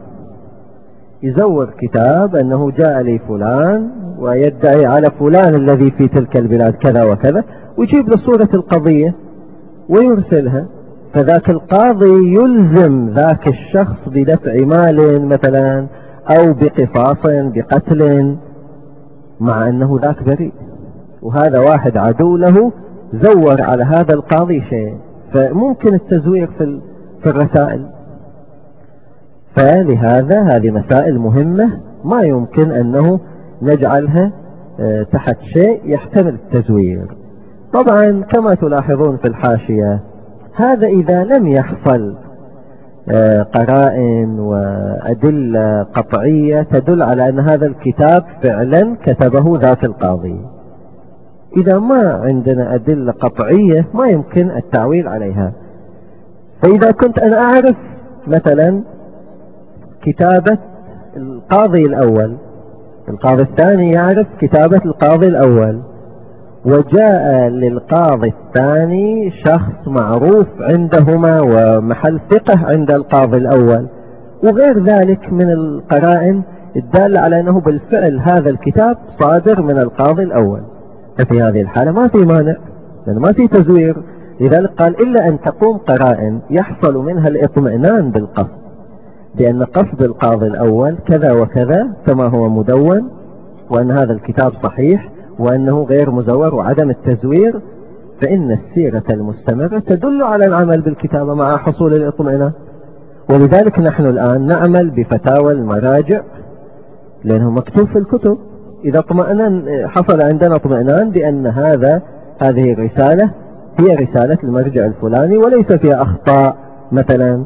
يزور كتاب أنه جاء لي فلان ويدعي على فلان الذي في تلك البلاد كذا وكذا، ويجيب له صورة القضية ويرسلها. فذاك القاضي يلزم ذاك الشخص بدفع مال مثلا أو بقصاص بقتل، مع أنه ذاك بريء، وهذا واحد عدو له زور على هذا القاضي شيء. فممكن التزوير في في الرسائل. فلهذا هذه مسائل مهمة ما يمكن أنه نجعلها تحت شيء يحتمل التزوير. طبعا كما تلاحظون في الحاشية، هذا إذا لم يحصل قرائن وأدلة قطعية تدل على أن هذا الكتاب فعلا كتبه ذاك القاضي. إذا ما عندنا أدلة قطعية ما يمكن التعويل عليها. فإذا كنت أنا أعرف مثلا كتابة القاضي الأول، القاضي الثاني يعرف كتابة القاضي الأول، وجاء للقاضي الثاني شخص معروف عندهما ومحل ثقة عند القاضي الأول، وغير ذلك من القرائن الدالة على أنه بالفعل هذا الكتاب صادر من القاضي الأول، ففي هذه الحالة ما في مانع، لأن ما في تزوير. لذلك قال: إلا أن تقوم قرائن يحصل منها الاطمئنان بالقصد، بأن قصد القاضي الأول كذا وكذا كما هو مدون، وأن هذا الكتاب صحيح وأنه غير مزور وعدم التزوير، فإن السيرة المستمرة تدل على العمل بالكتابة مع حصول الاطمئنان. ولذلك نحن الآن نعمل بفتاوى المراجع لأنه مكتوب في الكتب. إذا اطمئنان حصل عندنا اطمئنان بأن هذا هذه الرسالة هي رسالة المرجع الفلاني وليس فيها أخطاء مثلا،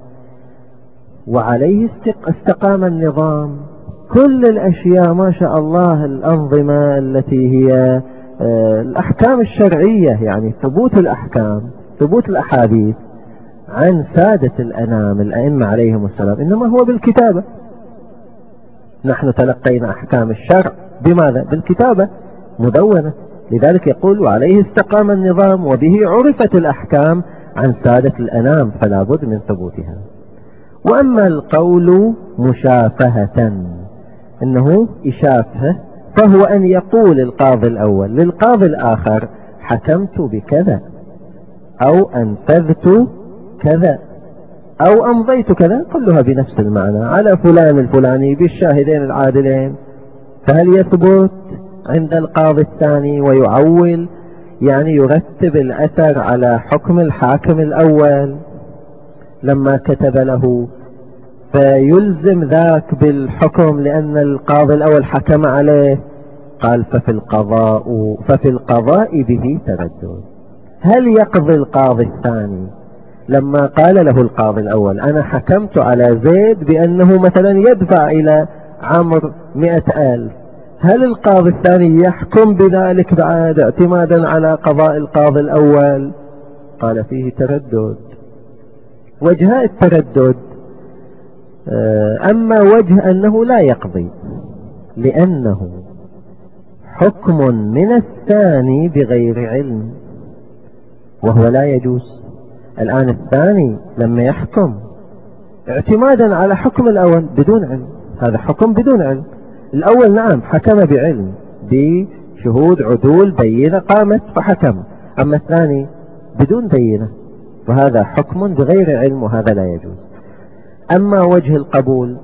وعليه استقام النظام. كل الأشياء ما شاء الله، الأنظمة التي هي الأحكام الشرعية، يعني ثبوت الأحكام، ثبوت الأحاديث عن سادة الأنام الأئمة عليهم السلام، إنما هو بالكتابة. نحن تلقينا أحكام الشرع بماذا؟ بالكتابة مدونة. لذلك يقول وعليه استقام النظام وبه عرفت الأحكام عن سادة الأنام فلا بد من ثبوتها. وأما القول مشافهة، إنه إشافة، فهو أن يقول القاضي الأول للقاضي الآخر حكمت بكذا، أو أنفذت كذا، أو أمضيت كذا، كلها بنفس المعنى على فلان الفلاني بالشاهدين العادلين. فهل يثبت عند القاضي الثاني ويعول، يعني يرتب الأثر على حكم الحاكم الأول لما كتب له، فيلزم ذاك بالحكم لأن القاضي الأول حكم عليه؟ قال ففي القضاء ففي القضاء به تردد. هل يقضي القاضي الثاني لما قال له القاضي الأول أنا حكمت على زيد بأنه مثلا يدفع إلى عمرو مئة ألف، هل القاضي الثاني يحكم بذلك بعد اعتمادا على قضاء القاضي الأول؟ قال فيه تردد. وجهاء التردد، أما وجه أنه لا يقضي لأنه حكم من الثاني بغير علم، وهو لا يجوز. الآن الثاني لما يحكم اعتمادا على حكم الأول بدون علم، هذا حكم بدون علم. الأول نعم حكم بعلم بشهود عدول بينة قامت فحكم، أما الثاني بدون بينة، وهذا حكم بغير علم وهذا لا يجوز. أما وجه القبول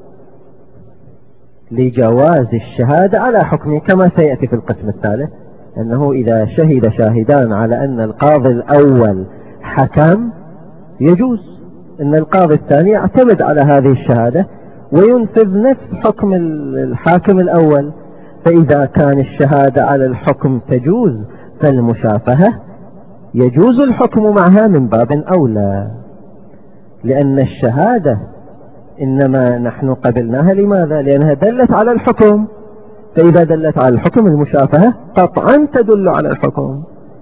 لجواز الشهادة على حكمه كما سيأتي في القسم الثالث، أنه إذا شهد شاهدان على أن القاضي الأول حكم يجوز أن القاضي الثاني يعتمد على هذه الشهادة وينفذ نفس حكم الحاكم الأول. فإذا كان الشهادة على الحكم تجوز فالمشافهة يجوز الحكم معها من باب أولى، لأن الشهادة إنما نحن قبلناها لماذا؟ لأنها دلت على الحكم، فإذا دلت على الحكم المشافهة قطعا تدل على الحكم،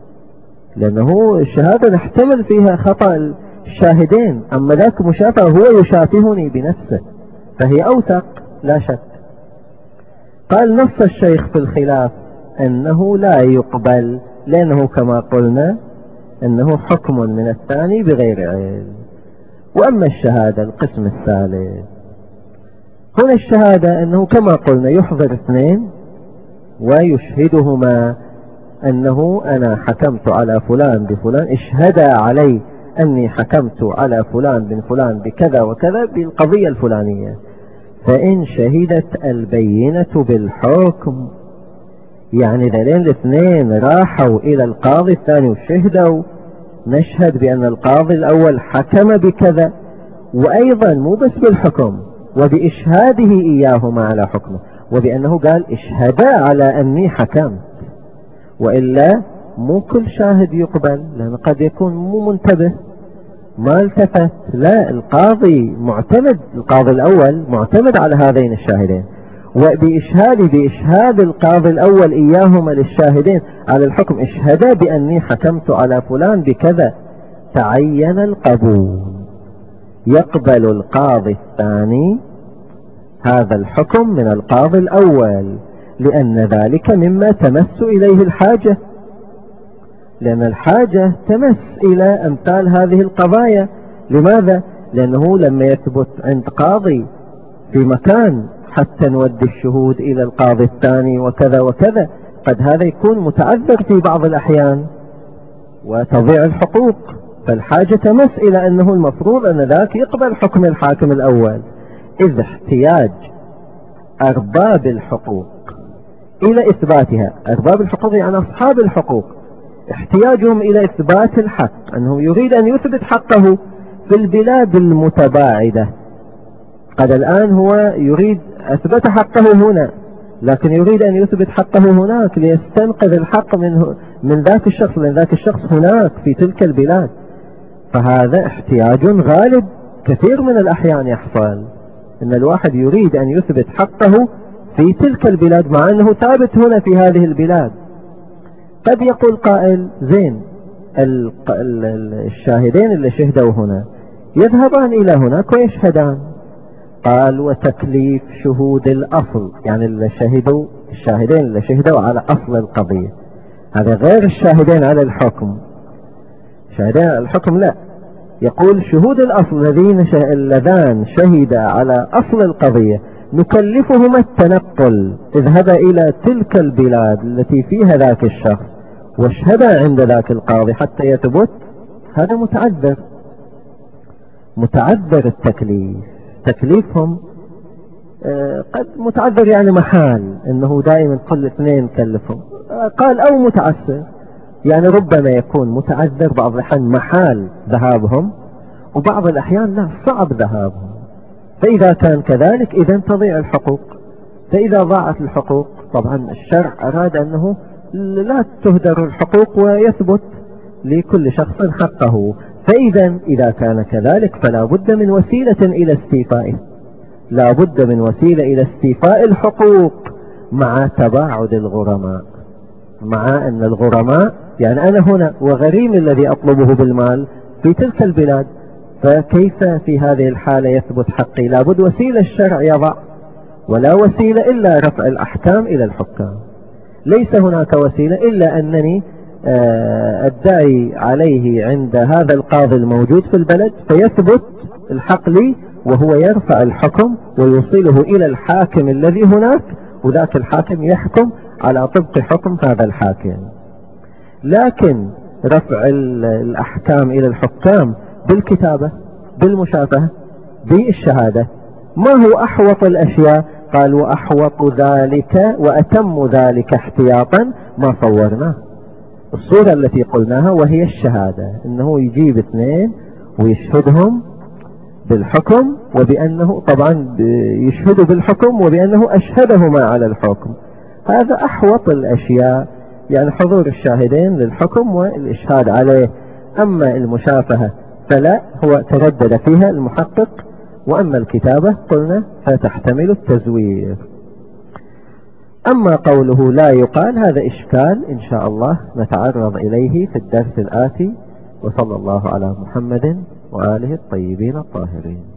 لأنه الشهادة نحتمل فيها خطأ الشاهدين، أما ذاك مشافهة هو يشافهني بنفسه فهي أوثق لا شك. قال نص الشيخ في الخلاف أنه لا يقبل، لأنه كما قلنا أنه حكم من الثاني بغير علم. وأما الشهادة القسم الثالث، هنا الشهادة أنه كما قلنا يحضر اثنين ويشهدهما أنه أنا حكمت على فلان بفلان، اشهدا علي أني حكمت على فلان بن فلان بكذا وكذا بالقضية الفلانية. فإن شهدت البينة بالحكم، يعني ذلين الاثنين راحوا إلى القاضي الثاني وشهدوا، نشهد بأن القاضي الأول حكم بكذا، وأيضا مو بس بالحكم وبإشهاده إياهما على حكمه، وبأنه قال اشهدا على أني حكمت. وإلا مو كل شاهد يقبل، لأن قد يكون مو منتبه ما التفت، لا القاضي معتمد، القاضي الأول معتمد على هذين الشاهدين، وبإشهاد بإشهاد القاضي الأول إياهما للشاهدين على الحكم اشهدا بأني حكمت على فلان بكذا، تعين القبول، يقبل القاضي الثاني هذا الحكم من القاضي الأول، لأن ذلك مما تمس إليه الحاجة، لأن الحاجة تمس إلى أمثال هذه القضايا. لماذا؟ لأنه لما يثبت عند قاضي في مكان حتى نودي الشهود إلى القاضي الثاني وكذا وكذا، قد هذا يكون متعذر في بعض الأحيان وتضيع الحقوق، فالحاجة تمس إلى أنه المفروض أن ذاك يقبل حكم الحاكم الأول، إذ احتياج أرباب الحقوق إلى إثباتها، أرباب الحقوق يعني أصحاب الحقوق، احتياجهم إلى إثبات الحق، أنه يريد أن يثبت حقه في البلاد المتباعدة. قد الآن هو يريد أثبت حقه هنا، لكن يريد أن يثبت حقه هناك ليستنقذ الحق منه من ذاك الشخص، لأن ذاك الشخص هناك في تلك البلاد. فهذا احتياج غالب كثير من الأحيان يحصل، أن الواحد يريد أن يثبت حقه في تلك البلاد مع أنه ثابت هنا في هذه البلاد. قد يقول قائل زين الشاهدين اللي شهدوا هنا يذهبان إلى هناك ويشهدان، قال وتكليف شهود الأصل، يعني اللي شهدوا الشاهدين اللي شهدوا على أصل القضية، هذا غير الشاهدين على الحكم. شاهدين على الحكم لا، يقول شهود الأصل الذين شه... اللذان شهدا على أصل القضية نكلفهما التنقل، اذهبا إلى تلك البلاد التي فيها ذاك الشخص واشهدا عند ذاك القاضي حتى يثبت. هذا متعذر، متعذر التكليف، تكليفهم آه قد متعذر يعني محال انه دائما كل اثنين كلفهم. آه قال او متعسر، يعني ربما يكون متعذر بعض الأحيان محال ذهابهم، وبعض الأحيان لا صعب ذهابهم. فإذا كان كذلك إذا تضيع الحقوق. فإذا ضاعت الحقوق طبعا الشرع أراد أنه لا تهدر الحقوق ويثبت لكل شخص حقه. فإذا إذا كان كذلك فلا بد من وسيلة إلى استيفائه، لا بد من وسيلة إلى استيفاء الحقوق مع تباعد الغرماء. مع أن الغرماء يعني أنا هنا وغريم الذي أطلبه بالمال في تلك البلاد، فكيف في هذه الحالة يثبت حقي؟ لابد وسيلة الشرع يضع، ولا وسيلة إلا رفع الأحكام إلى الحكام. ليس هناك وسيلة إلا أنني أدعي عليه عند هذا القاضي الموجود في البلد فيثبت الحق لي، وهو يرفع الحكم ويوصله إلى الحاكم الذي هناك، وذاك الحاكم يحكم على طبق حكم هذا الحاكم. لكن رفع الأحكام إلى الحكام بالكتابة بالمشافهة بالشهادة، ما هو أحوط الأشياء؟ قال وأحوط ذلك وأتم ذلك احتياطا ما صورناه، الصورة التي قلناها وهي الشهادة، إنه يجيب اثنين ويشهدهم بالحكم وبأنه طبعا يشهدوا بالحكم وبأنه أشهدهما على الحكم. هذا أحوط الأشياء، يعني حضور الشاهدين للحكم والإشهاد عليه. أما المشافهة فلا، هو تردد فيها المحقق. وأما الكتابة قلنا فتحتمل التزوير. أما قوله لا يقال، هذا إشكال إن شاء الله نتعرض إليه في الدرس الآتي. وصلى الله على محمد وآله الطيبين الطاهرين.